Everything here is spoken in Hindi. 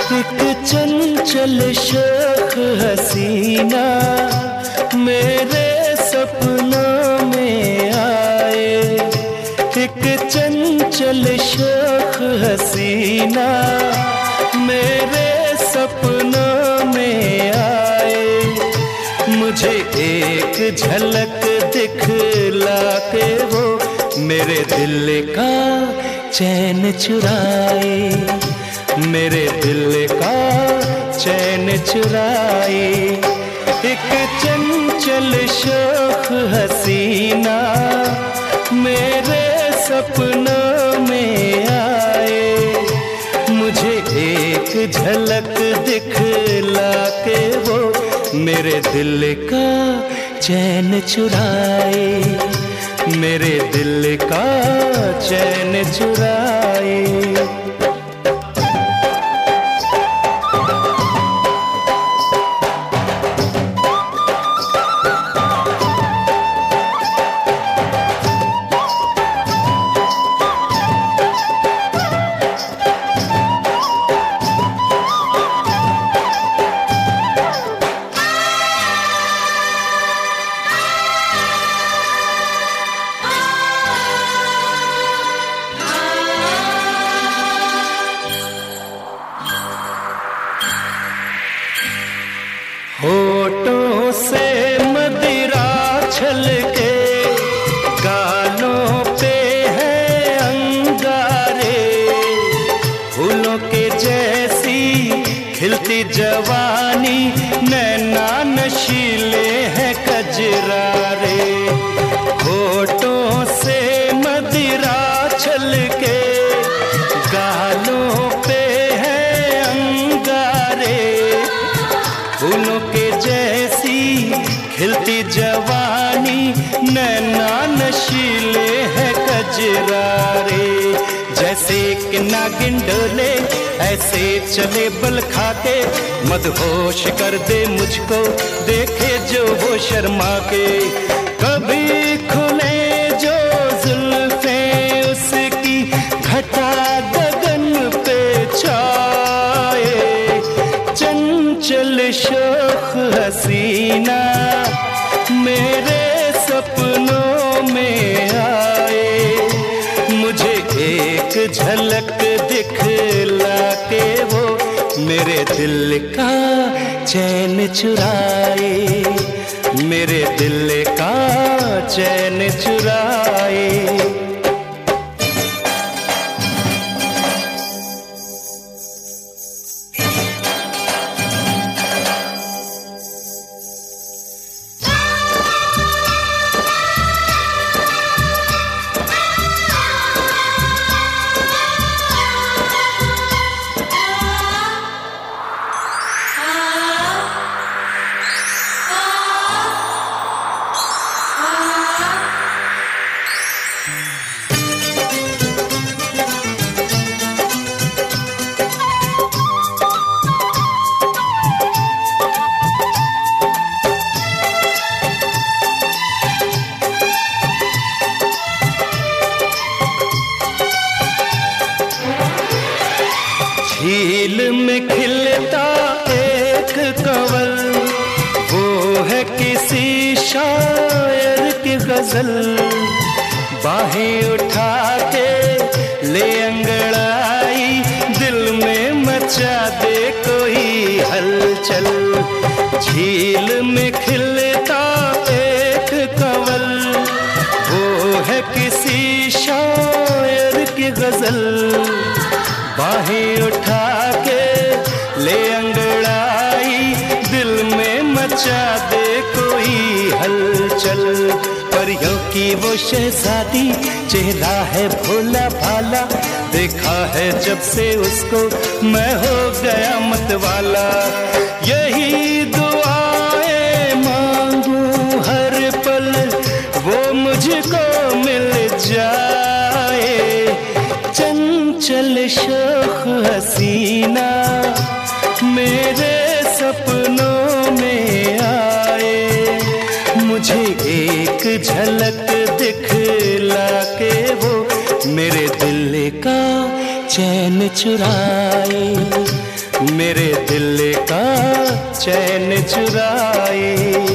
एक चंचल शौक हसीना मेरे सपनों में आए। एक चंचल शौक हसीना मेरे सपनों में आए। मुझे एक झलक दिखला के वो मेरे दिल का चैन चुराए, मेरे दिल का चैन चुराए। एक चंचल शौक हसीना मेरे सपनों में आए। मुझे एक झलक दिखला के वो मेरे दिल का चैन चुराए, मेरे दिल का चैन चुराए। होठों से मदिरा छलके, गालों पे है अंगारे। फूलों के जैसी खिलती जवानी, नैना नशीले हैं कजरारे। होठों से मदिरा छलके, गालों पे है अंगारे। फूलों के जैसी खिलती जवानी, नैना नशीले है कजरारे। जैसे कि नागिन डोले ऐसे चले बल खाके, मदहोश कर दे मुझको देखे जो वो शर्मा के। कभी खुले जो जुल्फे उसकी, घटा गगन पे छाए। चंचल शौक हसीना मेरे सपनों में आए। मुझे एक झलक दिखला के वो मेरे दिल का चैन चुराए, मेरे दिल का चैन चुराए। झील में खिलता एक कंवल, वो है किसी शायर की गजल। बाहें उठा के ले अंगड़ाई, दिल में मचा दे कोई हलचल। झील में खिलता एक कंवल, वो है किसी शायर की गजल। बाहें उठा के ले अंगड़ाई, दिल में मचा दे कोई हलचल। परियों की वो शहजादी, चेहरा है भोला भाला। देखा है जब से उसको मैं हो गया मतवाला। यही दुआएं मांगू हर पल, वो मुझको मिल जाए। चंचल शौक हसीना मेरे सपनों में आए। मुझे एक झलक दिखला के वो मेरे दिल का चैन चुराए, मेरे दिल का चैन चुराए।